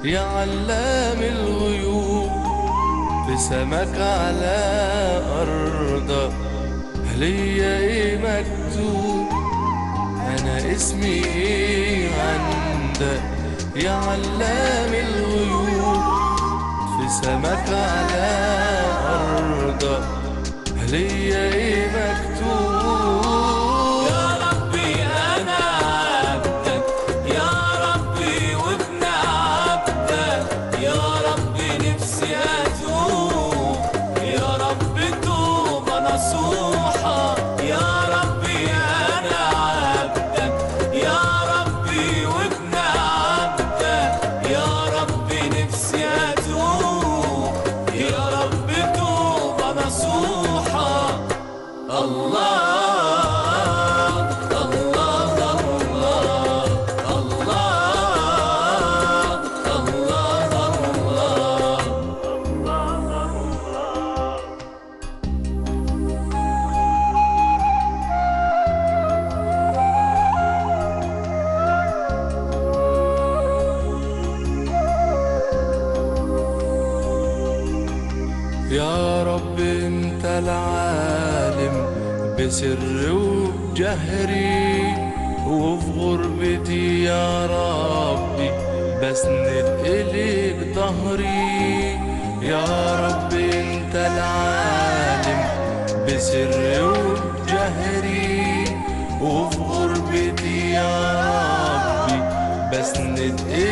يا علام الغيوب، في سماك على أرضك ليا ايه مكتوب؟ أنا اسمي ايه عندك يا علام الغيوب؟ في سماك على أرضك ليا ايه مكتوب؟ يا رب انت العالم بسر وبجهري، وفي غربتي يا ربي بسند إليك ظهري. يا رب انت العالم بسر وبجهري، وفي غربتي يا ربي بسند